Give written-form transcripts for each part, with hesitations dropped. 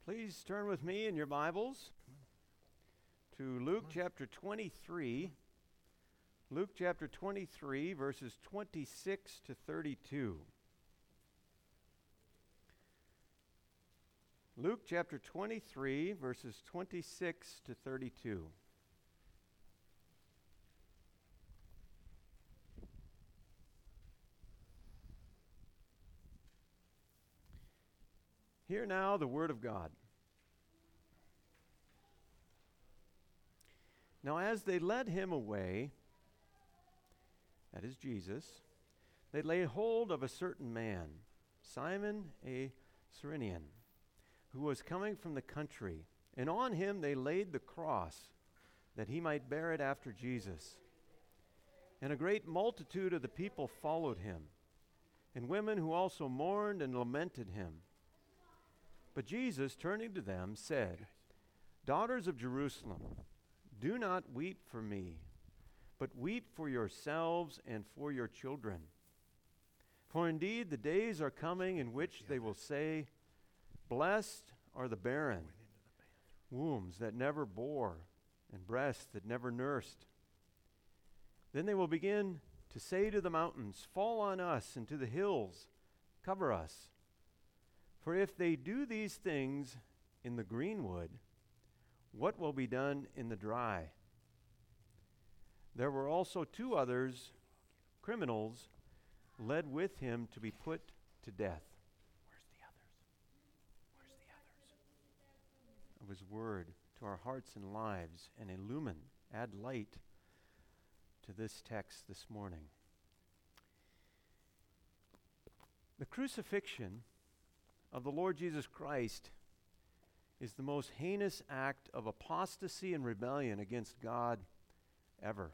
Please turn with me in your Bibles to Luke chapter 23. Luke chapter 23, verses 26 to 32. Luke chapter 23, verses 26 to 32. Hear now the word of God. Now as they led him away, that is Jesus, they laid hold of a certain man, Simon a Cyrenian, who was coming from the country, and on him they laid the cross, that he might bear it after Jesus. And a great multitude of the people followed him, and women who also mourned and lamented him. But Jesus, turning to them, said, "Daughters of Jerusalem, do not weep for me, but weep for yourselves and for your children. For indeed the days are coming in which they will say, 'Blessed are the barren, wombs that never bore, and breasts that never nursed.' Then they will begin to say to the mountains, 'Fall on us,' and to the hills, 'Cover us.' For if they do these things in the green wood, what will be done in the dry?" There were also two others, criminals, led with him to be put to death. Where's the others? Of his word to our hearts and lives, and illumine, add light to this text this morning. The crucifixion of the Lord Jesus Christ is the most heinous act of apostasy and rebellion against God ever.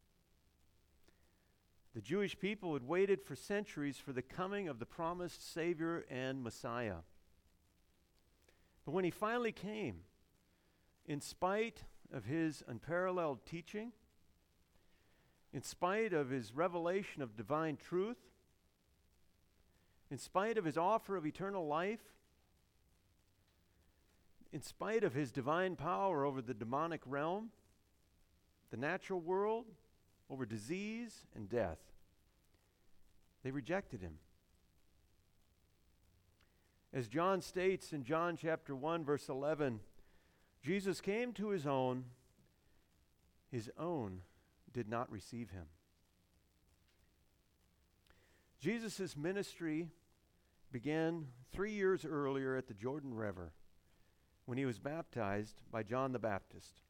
The Jewish people had waited for centuries for the coming of the promised Savior and Messiah. But when he finally came, in spite of his unparalleled teaching, in spite of his revelation of divine truth, in spite of his offer of eternal life, in spite of his divine power over the demonic realm, the natural world, over disease and death, they rejected him. As John states in John chapter 1, verse 11, Jesus came to his own did not receive him. Jesus' ministry began 3 years earlier at the Jordan River when he was baptized by John the Baptist.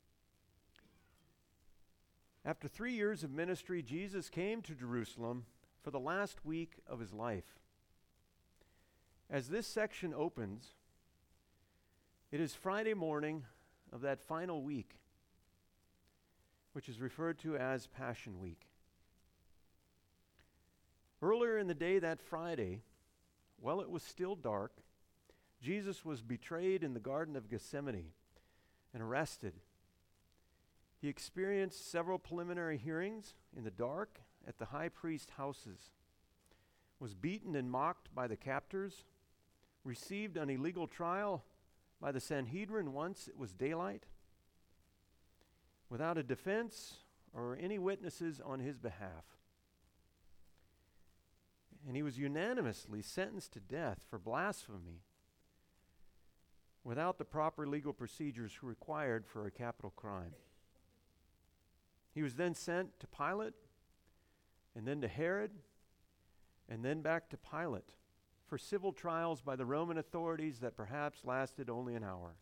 After 3 years of ministry, Jesus came to Jerusalem for the last week of his life. As this section opens, it is Friday morning of that final week, which is referred to as Passion Week. Earlier in the day that Friday, while it was still dark, Jesus was betrayed in the Garden of Gethsemane and arrested. He experienced several preliminary hearings in the dark at the high priest's houses, was beaten and mocked by the captors, received an illegal trial by the Sanhedrin once it was daylight, without a defense or any witnesses on his behalf. And he was unanimously sentenced to death for blasphemy without the proper legal procedures required for a capital crime. He was then sent to Pilate, and then to Herod, and then back to Pilate for civil trials by the Roman authorities that perhaps lasted only an hour.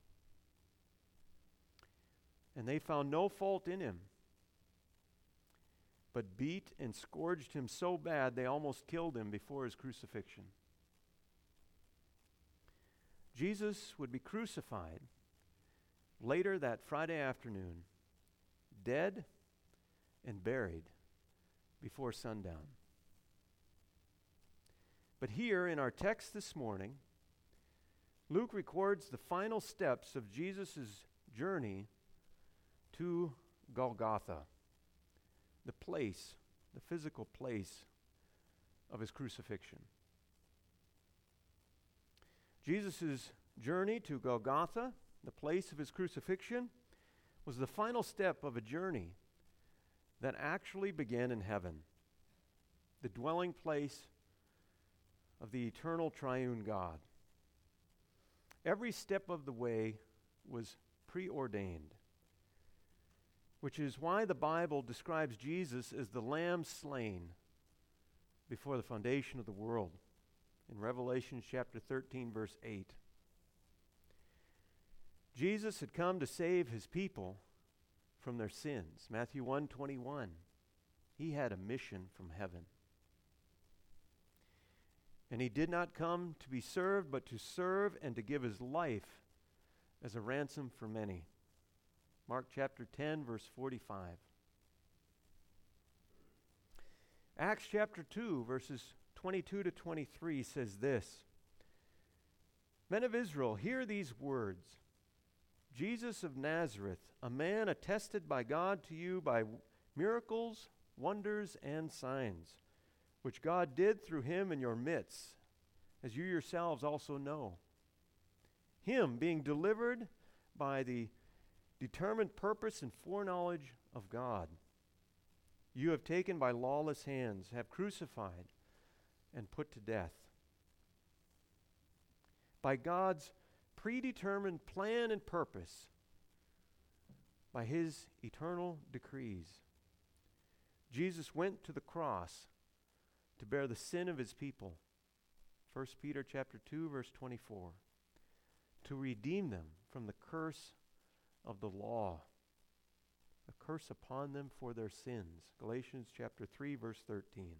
And they found no fault in him, but beat and scourged him so bad they almost killed him before his crucifixion. Jesus would be crucified later that Friday afternoon, dead and buried before sundown. But here in our text this morning, Luke records the final steps of Jesus' journey to Golgotha, the place, the physical place of his crucifixion. Jesus' journey to Golgotha, the place of his crucifixion, was the final step of a journey that actually began in heaven, the dwelling place of the eternal triune God. Every step of the way was preordained, which is why the Bible describes Jesus as the Lamb slain before the foundation of the world in Revelation chapter 13, verse 8. Jesus had come to save his people from their sins. Matthew 1:21. He had a mission from heaven. And he did not come to be served, but to serve and to give his life as a ransom for many. Mark chapter 10, verse 45. Acts chapter 2, verses 22 to 23 says this: Men of Israel, hear these words. Jesus of Nazareth, a man attested by God to you by miracles, wonders, and signs, which God did through him in your midst, as you yourselves also know. Him being delivered by the determined purpose and foreknowledge of God, you have taken by lawless hands, have crucified and put to death. By God's predetermined plan and purpose, by his eternal decrees, Jesus went to the cross to bear the sin of his people. 1 Peter chapter 2, verse 24. To redeem them from the curse of the law, a curse upon them for their sins. Galatians chapter 3, verse 13.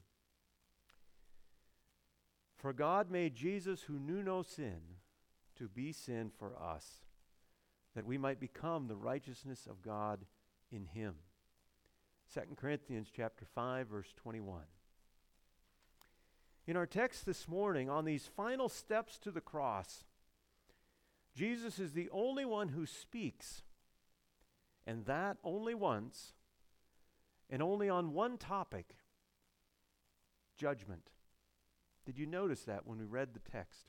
For God made Jesus, who knew no sin, to be sin for us, that we might become the righteousness of God in him. 2 Corinthians chapter 5, verse 21. In our text this morning, on these final steps to the cross, Jesus is the only one who speaks, and that only once, and only on one topic: judgment. Did you notice that when we read the text?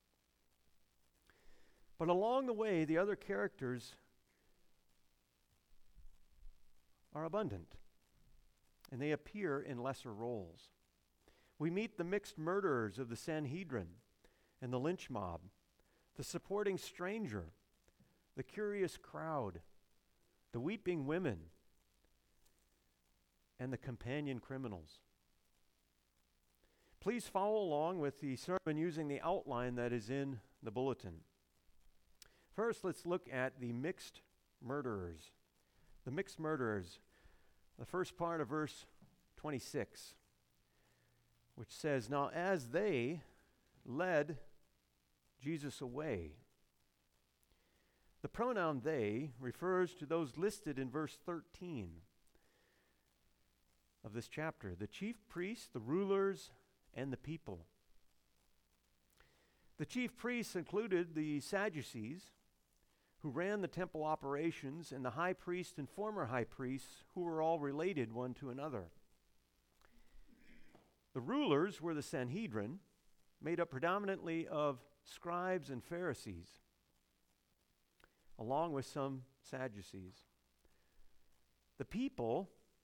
But along the way, the other characters are abundant, and they appear in lesser roles. We meet the mixed murderers of the Sanhedrin and the lynch mob, the supporting stranger, the curious crowd, the weeping women, and the companion criminals. Please follow along with the sermon using the outline that is in the bulletin. First, let's look at the mixed murderers. The mixed murderers, the first part of verse 26, which says, Now as they led Jesus away. The pronoun they refers to those listed in verse 13 of this chapter: the chief priests, the rulers, and the people. The chief priests included the Sadducees, who ran the temple operations, and the high priest and former high priests, who were all related one to another. The rulers were the Sanhedrin, made up predominantly of scribes and Pharisees, along with some Sadducees. The people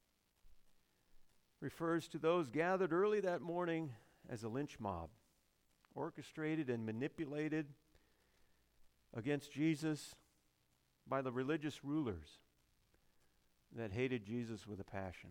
refers to those gathered early that morning as a lynch mob, orchestrated and manipulated against Jesus by the religious rulers that hated Jesus with a passion.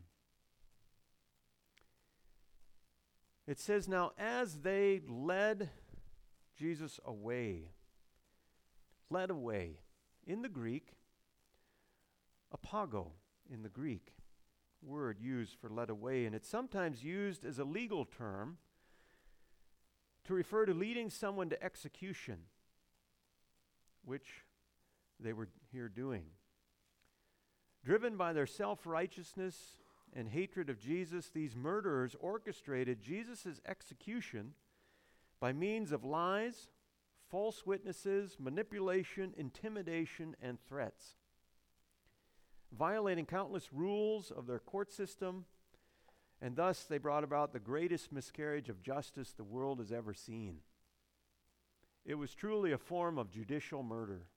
It says, now as they led Jesus away, led away. In the Greek, apago in the Greek, word used for led away, and it's sometimes used as a legal term to refer to leading someone to execution, which they were here doing. Driven by their self-righteousness and hatred of Jesus, these murderers orchestrated Jesus' execution by means of lies, false witnesses, manipulation, intimidation, and threats, violating countless rules of their court system, and thus they brought about the greatest miscarriage of justice the world has ever seen. It was truly a form of judicial murder.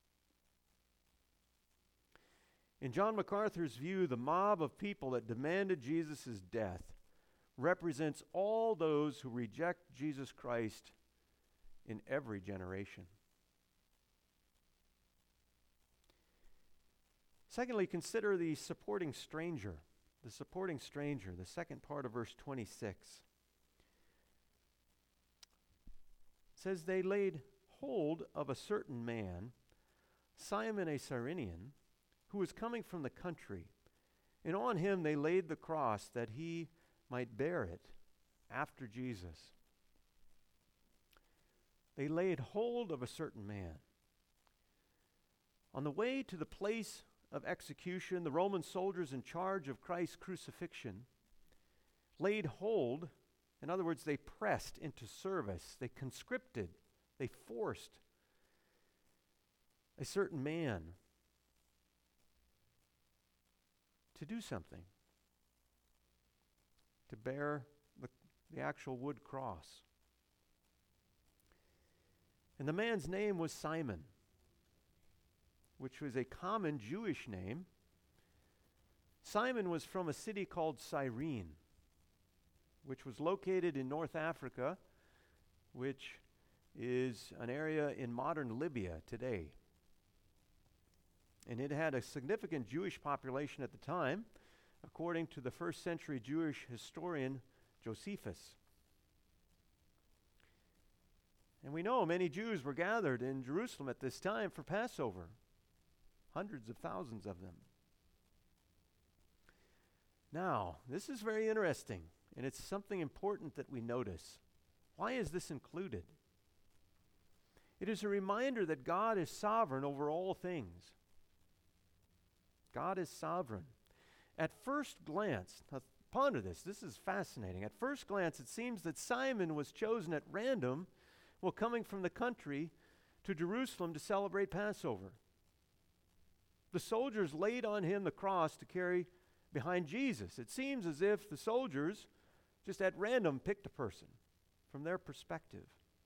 In John MacArthur's view, the mob of people that demanded Jesus' death represents all those who reject Jesus Christ in every generation. Secondly, consider the supporting stranger. The supporting stranger, the second part of verse 26. It says, they laid hold of a certain man, Simon a Cyrenian, who was coming from the country, and on him they laid the cross that he might bear it after Jesus. They laid hold of a certain man. On the way to the place of execution, the Roman soldiers in charge of Christ's crucifixion laid hold, in other words, they pressed into service, they conscripted, they forced a certain man to do something, to bear the actual wood cross. And the man's name was Simon, which was a common Jewish name. Simon was from a city called Cyrene, which was located in North Africa, which is an area in modern Libya today. And it had a significant Jewish population at the time, according to the first century Jewish historian Josephus. And we know many Jews were gathered in Jerusalem at this time for Passover, hundreds of thousands of them. Now, this is very interesting, and it's something important that we notice. Why is this included? It is a reminder that God is sovereign over all things. God is sovereign. At first glance, now ponder this, this is fascinating. At first glance, it seems that Simon was chosen at random while coming from the country to Jerusalem to celebrate Passover. The soldiers laid on him the cross to carry behind Jesus. It seems as if the soldiers just at random picked a person from their perspective.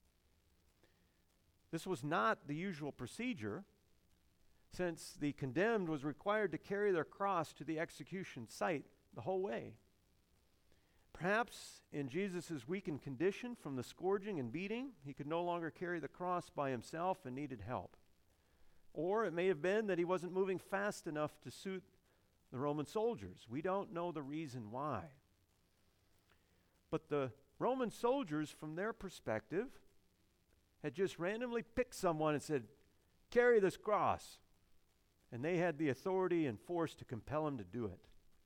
This was not the usual procedure, since the condemned was required to carry their cross to the execution site the whole way. Perhaps in Jesus' weakened condition from the scourging and beating, he could no longer carry the cross by himself and needed help. Or it may have been that he wasn't moving fast enough to suit the Roman soldiers. We don't know the reason why. But the Roman soldiers, from their perspective, had just randomly picked someone and said, carry this cross. And they had the authority and force to compel him to do it.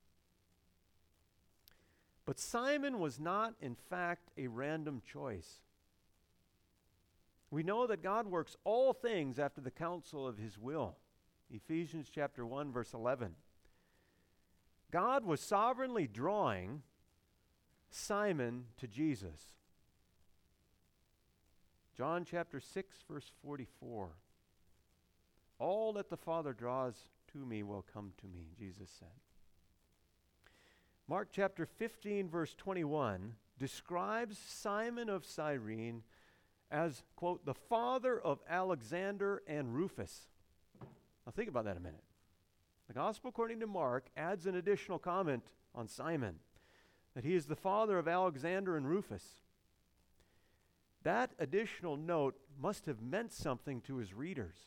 But Simon was not, in fact, a random choice. We know that God works all things after the counsel of his will. Ephesians chapter 1, verse 11. God was sovereignly drawing Simon to Jesus. John chapter 6, verse 44. All that the Father draws to me will come to me, Jesus said. Mark chapter 15, verse 21 describes Simon of Cyrene as, quote, the father of Alexander and Rufus. Now think about that a minute. The Gospel according to Mark adds an additional comment on Simon, that he is the father of Alexander and Rufus. That additional note must have meant something to his readers,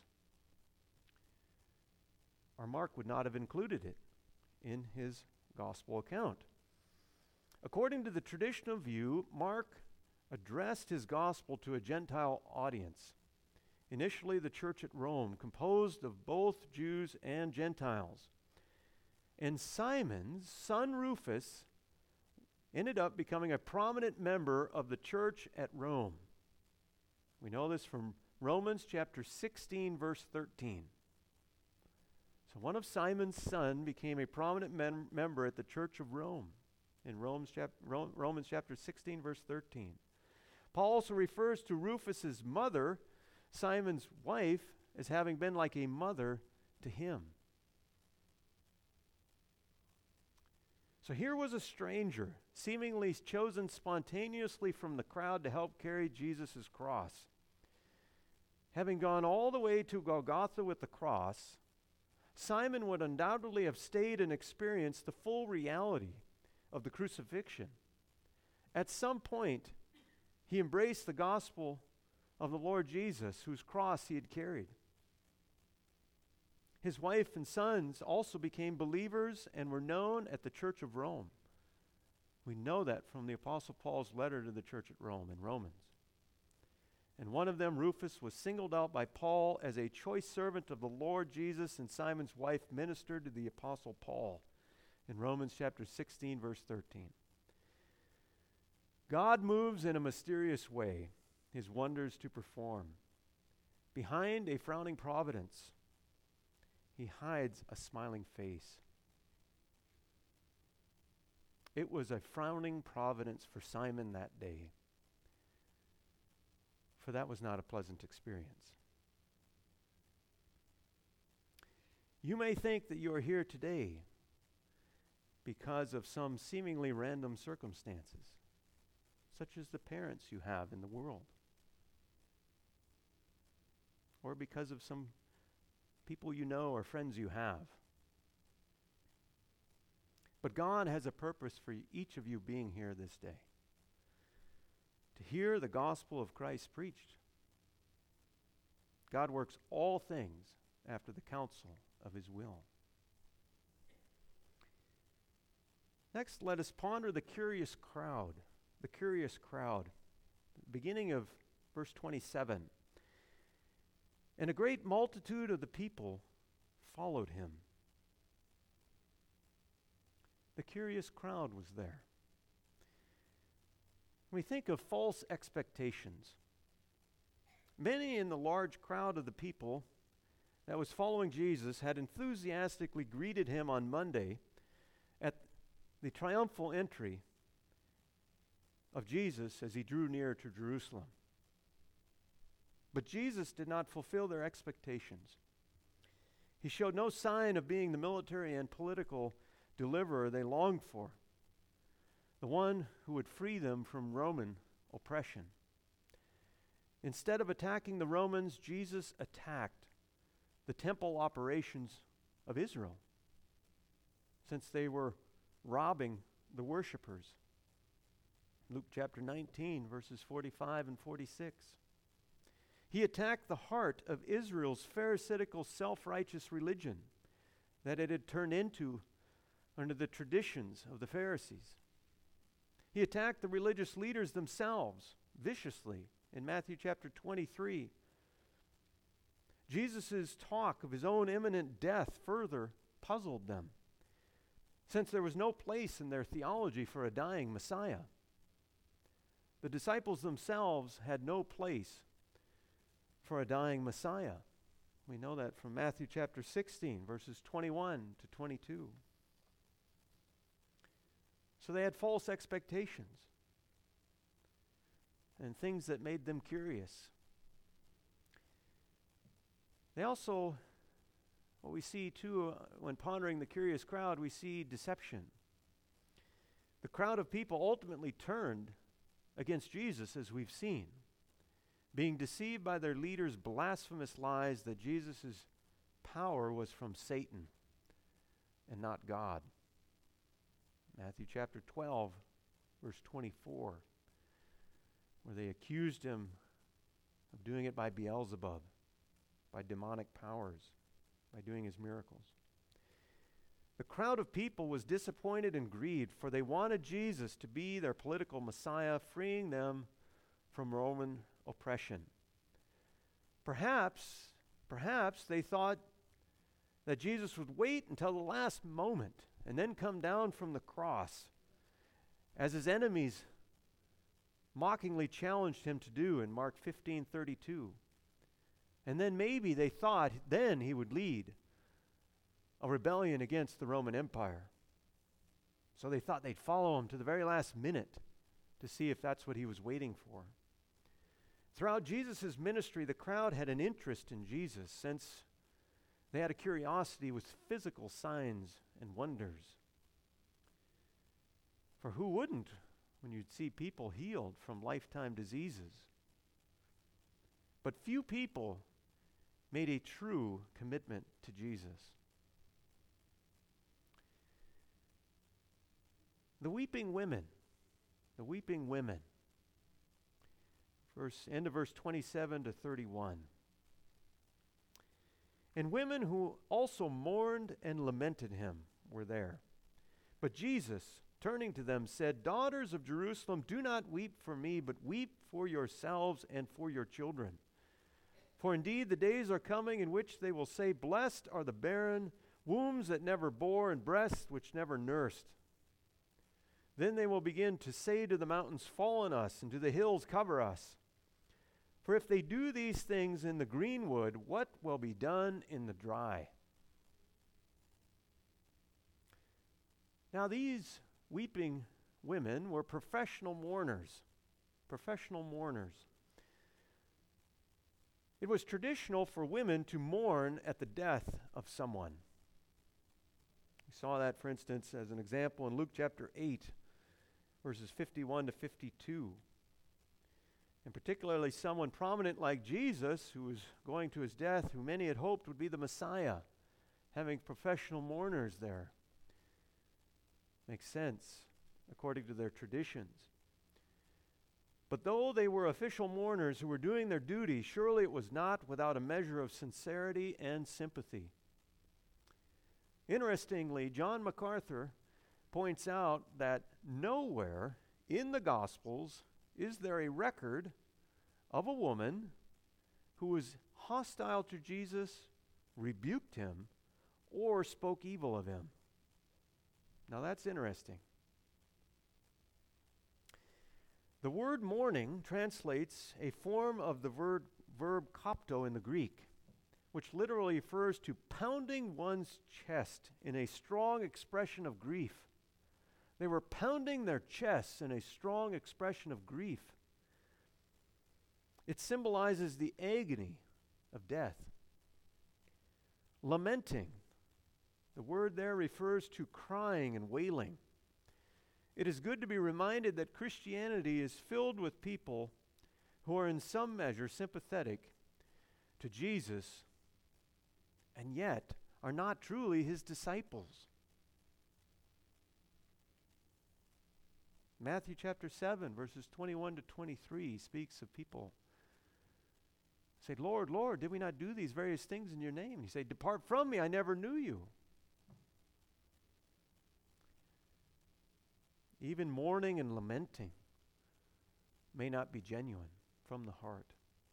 or Mark would not have included it in his gospel account. According to the traditional view, Mark addressed his gospel to a Gentile audience, initially the church at Rome, composed of both Jews and Gentiles. And Simon's son Rufus ended up becoming a prominent member of the church at Rome. We know this from Romans chapter 16, verse 13. So one of Simon's sons became a prominent member at the Church of Rome in Romans chapter 16, verse 13. Paul also refers to Rufus's mother, Simon's wife, as having been like a mother to him. So here was a stranger, seemingly chosen spontaneously from the crowd to help carry Jesus' cross. having gone all the way to Golgotha with the cross, Simon would undoubtedly have stayed and experienced the full reality of the crucifixion. At some point, he embraced the gospel of the Lord Jesus, whose cross he had carried. His wife and sons also became believers and were known at the Church of Rome. We know that from the Apostle Paul's letter to the church at Rome in Romans. And one of them, Rufus, was singled out by Paul as a choice servant of the Lord Jesus, and Simon's wife ministered to the Apostle Paul in Romans chapter 16, verse 13. God moves in a mysterious way, his wonders to perform. Behind a frowning providence, he hides a smiling face. It was a frowning providence for Simon that day, for that was not a pleasant experience. You may think that you are here today because of some seemingly random circumstances, such as the parents you have in the world, or because of some people you know or friends you have. But God has a purpose for each of you being here this day, to hear the gospel of Christ preached. God works all things after the counsel of his will. Next, let us ponder the curious crowd. The curious crowd. Beginning of verse 27. And a great multitude of the people followed him. The curious crowd was there. We think of false expectations. Many in the large crowd of the people that was following Jesus had enthusiastically greeted him on Monday at the triumphal entry of Jesus as he drew near to Jerusalem. But Jesus did not fulfill their expectations. He showed no sign of being the military and political deliverer they longed for, the one who would free them from Roman oppression. Instead of attacking the Romans, Jesus attacked the temple operations of Israel, since they were robbing the worshipers. Luke chapter 19, verses 45 and 46. He attacked the heart of Israel's pharisaical self-righteous religion that it had turned into under the traditions of the Pharisees. He attacked the religious leaders themselves viciously in Matthew chapter 23. Jesus' talk of his own imminent death further puzzled them, since there was no place in their theology for a dying Messiah. The disciples themselves had no place for a dying Messiah. We know that from Matthew chapter 16, verses 21 to 22. So they had false expectations and things that made them curious. They also, what we see too, when pondering the curious crowd, we see deception. The crowd of people ultimately turned against Jesus, as we've seen, being deceived by their leaders' blasphemous lies that Jesus' power was from Satan and not God. Matthew chapter 12, verse 24, where they accused him of doing it by Beelzebub, by demonic powers, by doing his miracles. The crowd of people was disappointed and grieved, for they wanted Jesus to be their political Messiah, freeing them from Roman oppression. Perhaps they thought that Jesus would wait until the last moment and then come down from the cross, as his enemies mockingly challenged him to do in Mark 15:32. And then maybe they thought then he would lead a rebellion against the Roman Empire. So they thought they'd follow him to the very last minute to see if that's what he was waiting for. Throughout Jesus' ministry, the crowd had an interest in Jesus, since they had a curiosity with physical signs and wonders. For who wouldn't when you'd see people healed from lifetime diseases? But few people made a true commitment to Jesus. The weeping women. The weeping women. End of verse 27 to 31. And women who also mourned and lamented him were there. But Jesus, turning to them, said, Daughters of Jerusalem, do not weep for me, but weep for yourselves and for your children. For indeed the days are coming in which they will say, Blessed are the barren, wombs that never bore, and breasts which never nursed. Then they will begin to say to the mountains, Fall on us, and to the hills, cover us. For if they do these things in the green wood, what will be done in the dry? Now these weeping women were professional mourners. Professional mourners. It was traditional for women to mourn at the death of someone. We saw that, for instance, as an example in Luke chapter 8, verses 51 to 52. And particularly someone prominent like Jesus, who was going to his death, who many had hoped would be the Messiah, having professional mourners there. Makes sense, according to their traditions. But though they were official mourners who were doing their duty, surely it was not without a measure of sincerity and sympathy. Interestingly, John MacArthur points out that nowhere in the Gospels is there a record of a woman who was hostile to Jesus, rebuked him, or spoke evil of him. Now that's interesting. The word mourning translates a form of the verb kopto in the Greek, which literally refers to pounding one's chest in a strong expression of grief. They were pounding their chests in a strong expression of grief. It symbolizes the agony of death. Lamenting. The word there refers to crying and wailing. It is good to be reminded that Christianity is filled with people who are in some measure sympathetic to Jesus and yet are not truly his disciples. Matthew chapter 7, verses 21 to 23 speaks of people. Say, Lord, Lord, did we not do these various things in your name? He said, Depart from me, I never knew you. Even mourning and lamenting may not be genuine from the heart.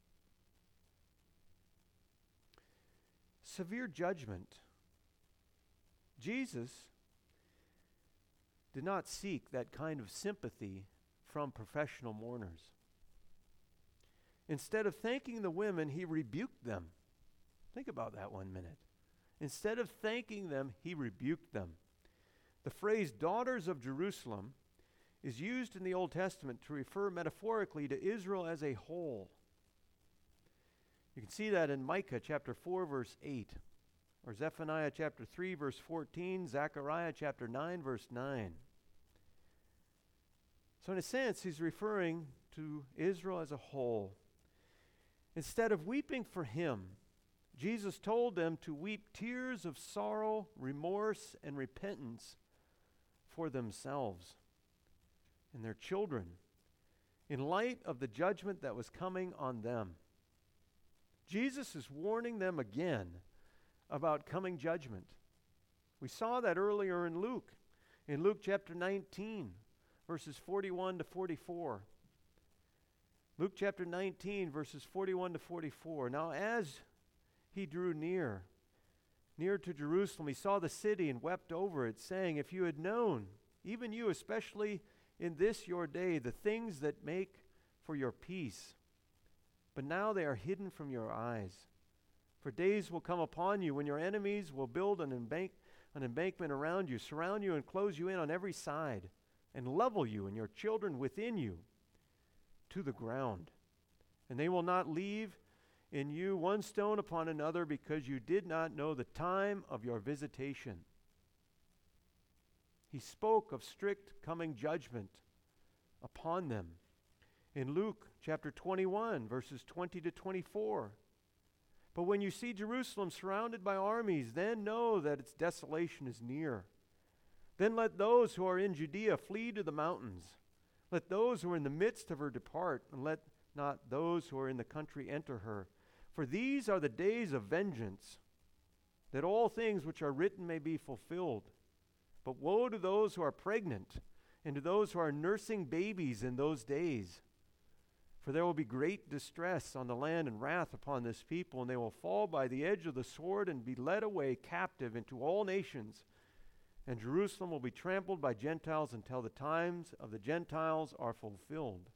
Severe judgment. Jesus did not seek that kind of sympathy from professional mourners. Instead of thanking the women, he rebuked them. Think about that 1 minute. Instead of thanking them, he rebuked them. The phrase daughters of Jerusalem is used in the Old Testament to refer metaphorically to Israel as a whole. You can see that in Micah chapter 4 verse 8, or Zephaniah chapter 3 verse 14, Zechariah chapter 9 verse 9. So in a sense, he's referring to Israel as a whole. Instead of weeping for him, Jesus told them to weep tears of sorrow, remorse, and repentance for themselves and their children in light of the judgment that was coming on them. Jesus is warning them again about coming judgment. We saw that earlier in Luke chapter 19, verses 41 to 44. Luke chapter 19, verses 41 to 44. Now as he drew near to Jerusalem, he saw the city and wept over it, saying, If you had known, even you, especially in this your day, the things that make for your peace, but now they are hidden from your eyes. For days will come upon you when your enemies will build an embankment around you, surround you and close you in on every side, and level you and your children within you to the ground. And they will not leave in you one stone upon another, because you did not know the time of your visitation. He spoke of strict coming judgment upon them In Luke chapter 21, verses 20 to 24. But when you see Jerusalem surrounded by armies, then know that its desolation is near. Then let those who are in Judea flee to the mountains. Let those who are in the midst of her depart, and let not those who are in the country enter her. For these are the days of vengeance, that all things which are written may be fulfilled. But woe to those who are pregnant, and to those who are nursing babies in those days. For there will be great distress on the land and wrath upon this people, and they will fall by the edge of the sword and be led away captive into all nations. And Jerusalem will be trampled by Gentiles until the times of the Gentiles are fulfilled.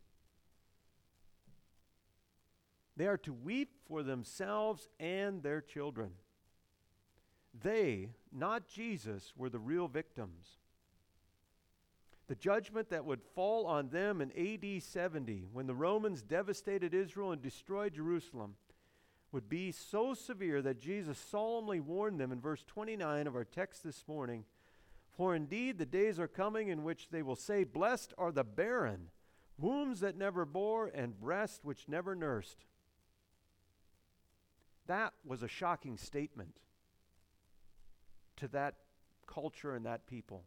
They are to weep for themselves and their children. They, not Jesus, were the real victims. The judgment that would fall on them in AD 70, when the Romans devastated Israel and destroyed Jerusalem, would be so severe that Jesus solemnly warned them in verse 29 of our text this morning, "For indeed the days are coming in which they will say, 'Blessed are the barren, wombs that never bore, and breasts which never nursed.'" That was a shocking statement to that culture and that people.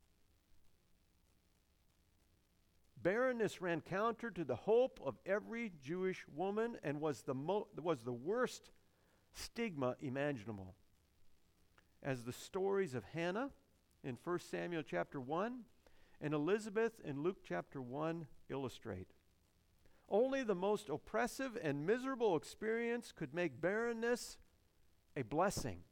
Barrenness ran counter to the hope of every Jewish woman and was the worst stigma imaginable. As the stories of Hannah in 1 Samuel chapter 1 and Elizabeth in Luke chapter 1 illustrate. Only the most oppressive and miserable experience could make barrenness a blessing.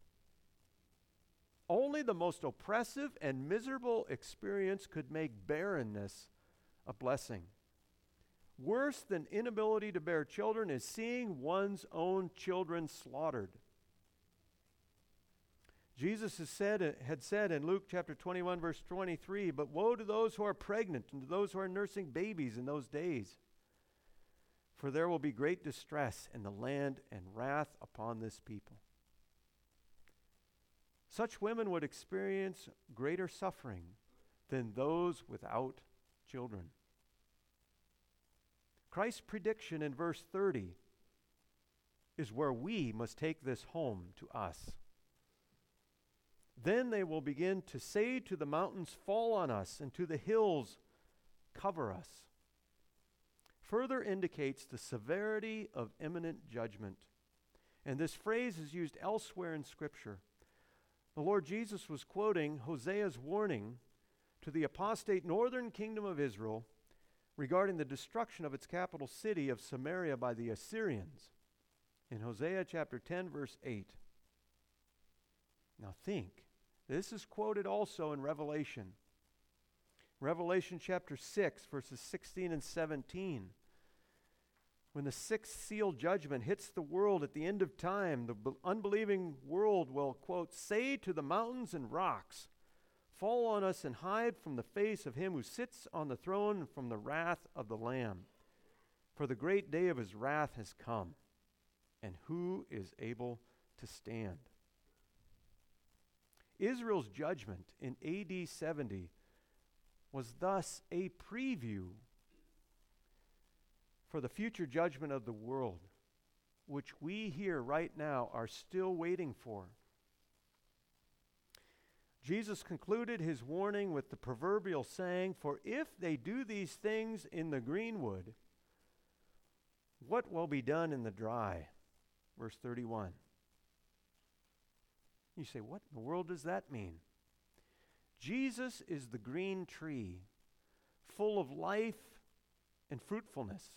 Only the most oppressive and miserable experience could make barrenness a blessing. Worse than inability to bear children is seeing one's own children slaughtered. Jesus had said in Luke chapter 21, verse 23, "But woe to those who are pregnant and to those who are nursing babies in those days. For there will be great distress in the land and wrath upon this people." Such women would experience greater suffering than those without children. Christ's prediction in verse 30 is where we must take this home to us. Then they will begin to say to the mountains, "Fall on us," and to the hills, "Cover us." Further indicates the severity of imminent judgment. And this phrase is used elsewhere in Scripture. The Lord Jesus was quoting Hosea's warning to the apostate northern kingdom of Israel regarding the destruction of its capital city of Samaria by the Assyrians in Hosea chapter 10, verse 8. Now think, this is quoted also in Revelation. Revelation chapter 6, verses 16 and 17. When the sixth seal judgment hits the world at the end of time, the unbelieving world will, quote, "say to the mountains and rocks, 'Fall on us and hide from the face of him who sits on the throne and from the wrath of the Lamb. For the great day of his wrath has come, and who is able to stand?'" Israel's judgment in AD 70 was thus a preview for the future judgment of the world, which we here right now are still waiting for. Jesus concluded his warning with the proverbial saying, "For if they do these things in the greenwood, what will be done in the dry?" Verse 31. You say, what in the world does that mean? Jesus is the green tree, full of life and fruitfulness.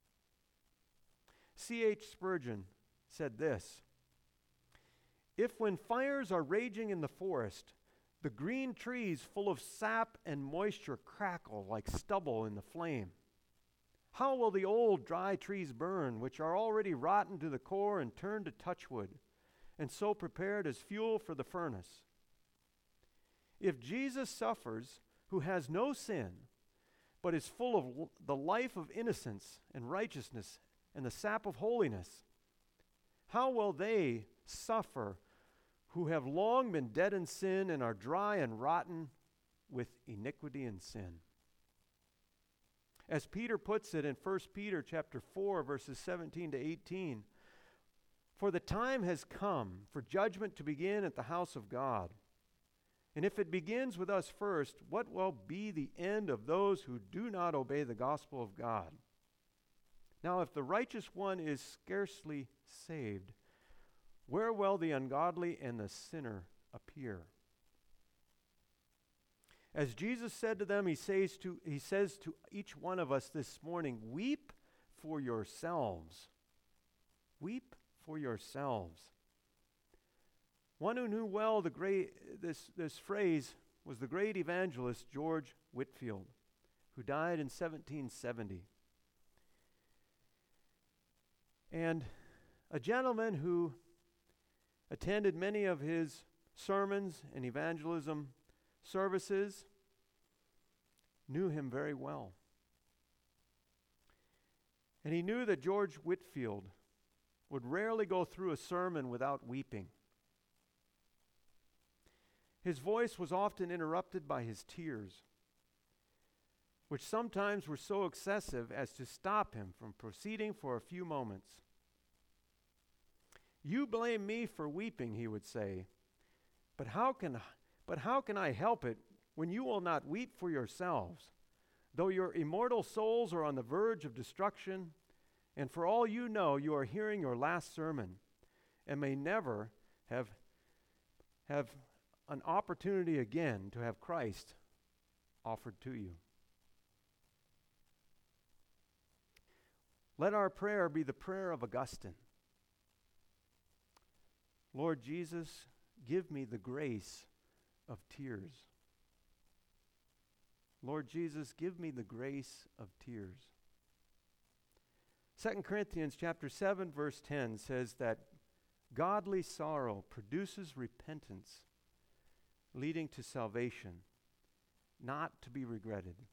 C.H. Spurgeon said this: "If when fires are raging in the forest, the green trees full of sap and moisture crackle like stubble in the flame, how will the old dry trees burn, which are already rotten to the core and turned to touchwood, and so prepared as fuel for the furnace? If Jesus suffers, who has no sin, but is full of the life of innocence and righteousness and the sap of holiness, how will they suffer who have long been dead in sin and are dry and rotten with iniquity and sin?" As Peter puts it in 1 Peter chapter 4, verses 17 to 18, "For the time has come for judgment to begin at the house of God. And if it begins with us first, what will be the end of those who do not obey the gospel of God? Now, if the righteous one is scarcely saved, where will the ungodly and the sinner appear?" As Jesus said to them, he says to each one of us this morning, weep for yourselves. Weep for yourselves. One who knew well this phrase was the great evangelist George Whitefield, who died in 1770. And a gentleman who attended many of his sermons and evangelism services knew him very well. And he knew that George Whitefield would rarely go through a sermon without weeping. His voice was often interrupted by his tears, which sometimes were so excessive as to stop him from proceeding for a few moments. "You blame me for weeping," he would say, but how can I help it when you will not weep for yourselves, though your immortal souls are on the verge of destruction, and for all you know, you are hearing your last sermon and may never have an opportunity again to have Christ offered to you. Let our prayer be the prayer of Augustine. "Lord Jesus, give me the grace of tears." Lord Jesus, give me the grace of tears. 2 Corinthians chapter 7, verse 10 says that godly sorrow produces repentance, leading to salvation, not to be regretted.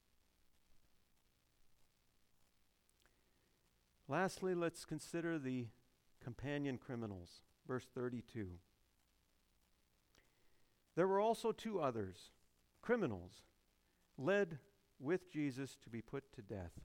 Lastly, let's consider the companion criminals. Verse 32. "There were also two others, criminals, led with Jesus to be put to death.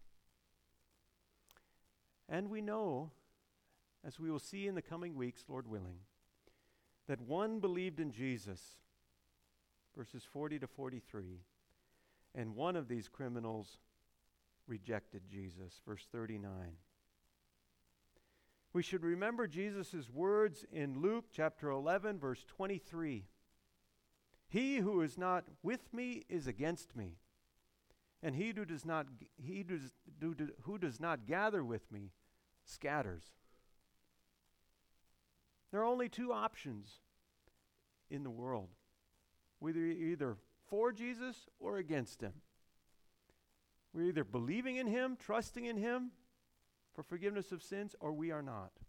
And we know, as we will see in the coming weeks, Lord willing, that one believed in Jesus," verses 40 to 43, "and one of these criminals rejected Jesus," verse 39. We should remember Jesus' words in Luke chapter 11, verse 23. "He who is not with me is against me, and he who does not gather with me scatters." There are only two options in the world. We're either for Jesus or against him. We're either believing in him, trusting in him for forgiveness of sins, or we are not.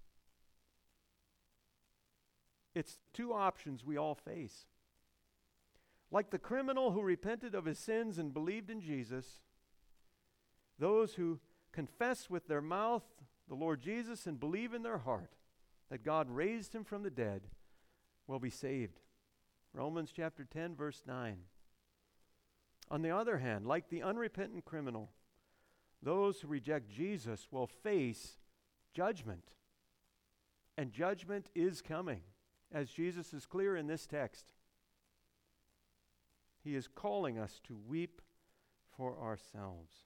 It's two options we all face. Like the criminal who repented of his sins and believed in Jesus, those who confess with their mouth the Lord Jesus and believe in their heart that God raised him from the dead will be saved. Romans chapter 10, verse 9. On the other hand, like the unrepentant criminal, those who reject Jesus will face judgment. And judgment is coming, as Jesus is clear in this text. He is calling us to weep for ourselves.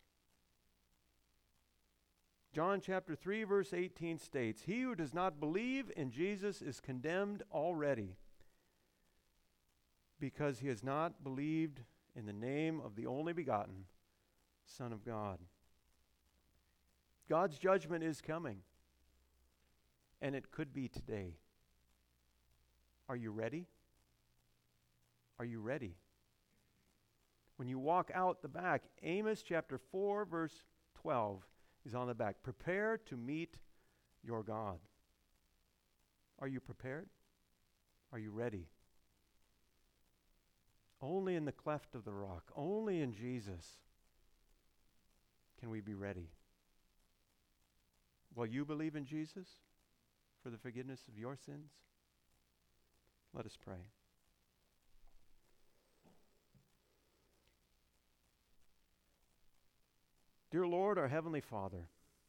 John chapter 3, verse 18 states, "He who does not believe in Jesus is condemned already, because he has not believed in the name of the only begotten Son of God." God's judgment is coming, and it could be today. Are you ready? Are you ready? When you walk out the back, Amos chapter 4, verse 12 is on the back. "Prepare to meet your God." Are you prepared? Are you ready? Only in the cleft of the rock, only in Jesus can we be ready. Will you believe in Jesus for the forgiveness of your sins? Let us pray. Dear Lord, our Heavenly Father,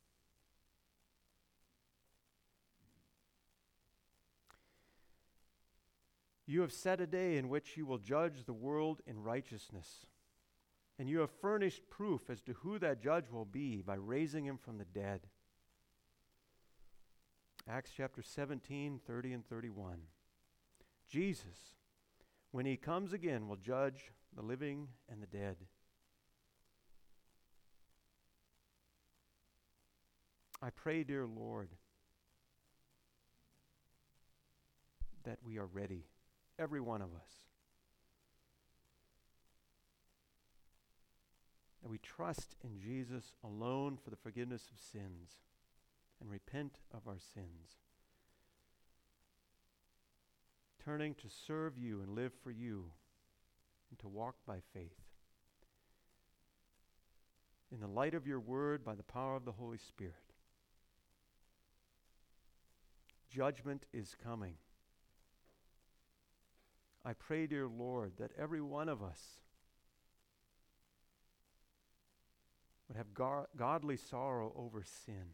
you have set a day in which you will judge the world in righteousness, and you have furnished proof as to who that judge will be by raising him from the dead. Acts chapter 17, 30 and 31. Jesus, when he comes again, will judge the living and the dead. I pray, dear Lord, that we are ready, every one of us, that we trust in Jesus alone for the forgiveness of sins and repent of our sins, turning to serve you and live for you and to walk by faith. In the light of your word, by the power of the Holy Spirit, judgment is coming. I pray, dear Lord, that every one of us would have godly sorrow over sin.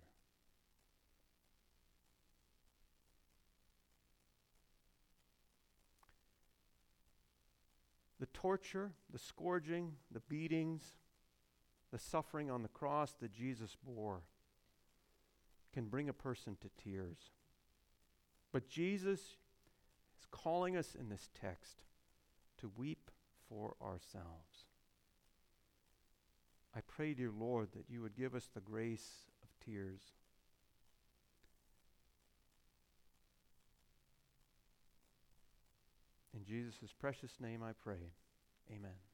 The torture, the scourging, the beatings, the suffering on the cross that Jesus bore can bring a person to tears. But Jesus is calling us in this text to weep for ourselves. I pray, dear Lord, that you would give us the grace of tears. In Jesus' precious name I pray. Amen.